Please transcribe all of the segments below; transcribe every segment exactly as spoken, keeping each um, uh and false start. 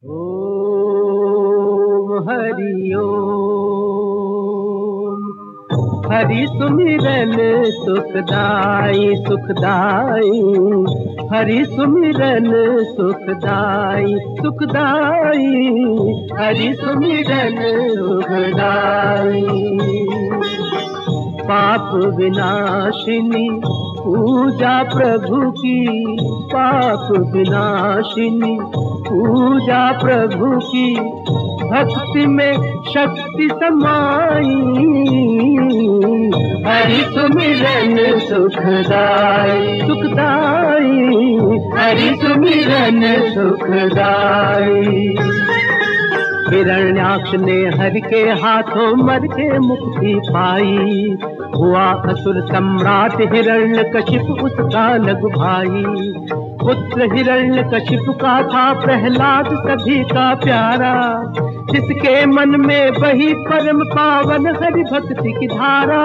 ओम हरि ओम। हरि सुमिरन सुखदाई सुखदाई, हरि सुमिरन सुखदाई सुखदाई, हरि सुमिरन सुखदाई। पाप विनाशिनी पूजा प्रभु की, पाप विनाशिनी पूजा प्रभु की, भक्ति में शक्ति समाई। हरि सुमिरन सुखदाई सुखदाई, हरि सुमिरन सुखदाई। हिरण्याक्ष ने हरि के हाथों मर के मुक्ति पाई, हुआ असुर सम्राट हिरण्यकशिप उसका लघु भाई। पुत्र हिरण्यकशिप का था प्रहलाद सभी का प्यारा, जिसके मन में बही परम पावन हरि भक्ति की धारा।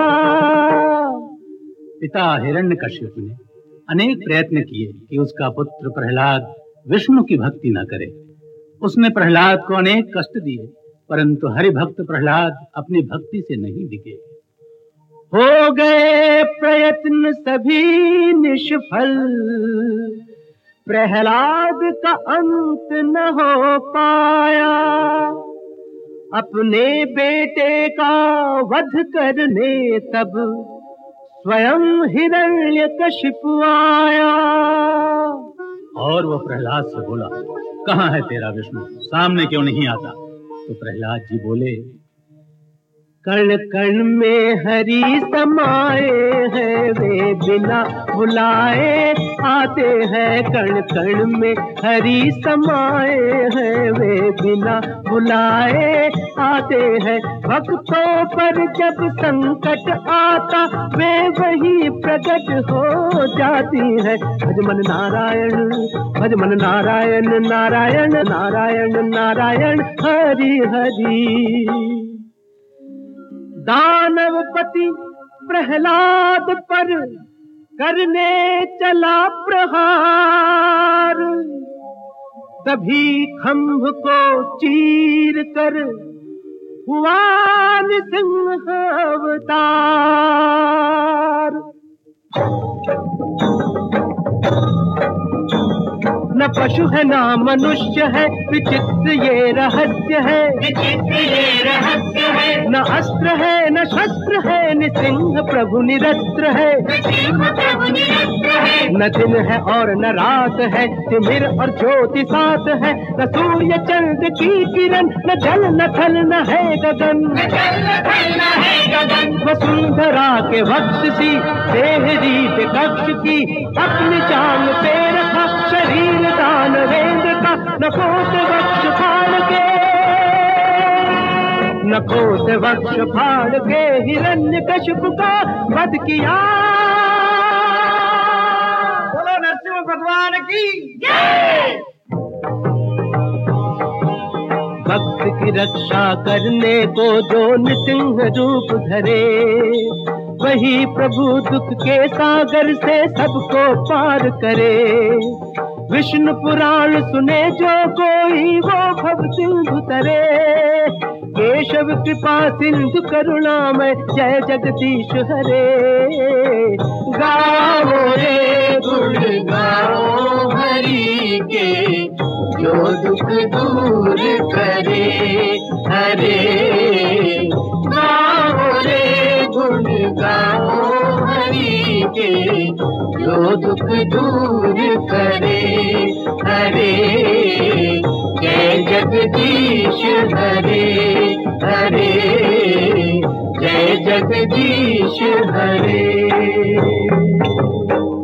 पिता हिरण्यकशिप ने अनेक प्रयत्न किए कि उसका पुत्र प्रहलाद विष्णु की भक्ति न करे। उसने प्रहलाद को अनेक कष्ट दिए, परंतु हरि भक्त प्रहलाद अपनी भक्ति से नहीं दिखे। हो गए प्रयत्न सभी निष्फल, प्रहलाद का अंत न हो पाया। अपने बेटे का वध करने तब स्वयं हिरण्यकशिप आया। और वो प्रहलाद से बोला, कहाँ है तेरा विष्णु, सामने क्यों नहीं आता? तो प्रहलाद जी बोले, कण कण में हरि समाए हैं, वे बिना बुलाए आते हैं। कण कण में हरि समाए हैं, वे बिना बुलाए आते हैं। भक्तों पर जब संकट आता, वे वही प्रकट हो जाती है। भज मन नारायण, भज मन नारायण, नारायण नारायण नारायण हरि हरि। दानवपति प्रहलाद पर करने चला प्रहार, तभी खंभ को चीर कर हुआ नृसिंह अवतार। न पशु है न मनुष्य है, विचित्र ये रहस्य है, विचित्र ये रहस्य है। न अस्त्र है न शस्त्र है, नृसिंह प्रभु निरस्त्र है, प्रभु निरस्त्र है। न दिन है और न रात है, तिमिर और ज्योति साथ है। न सूर्य चंद्र की किरण, न जल न थल न है गगन, न जल न थल न है गगन। वसुंधरा के वक्ष सी देहरी कक्ष की, अपनी चांद पे रखा शरीर दानवेंद्र का। नखों से वक्ष फाड़ के, नखों से वक्ष फाड़ के हिरण्यकशिप का वध किया। बोलो नरसिंह भगवान की जय। भक्त की रक्षा करने को जो नृसिंह रूप धरे, वही प्रभु दुख के सागर से सबको पार करे। विष्णु पुराण सुने जो कोई, वो भव सिंधु तरे। केशव कृपा सिंधु करुणामय, जय जगदीश हरे। गाओ रे गुण गाओ हरि के, जो दुख दूर करे हरे। गाओ रे गुण गाओ हरि के, जो दुख दूर करे हरे। जय जगदीश हरे हरे, जय जगदीश हरे।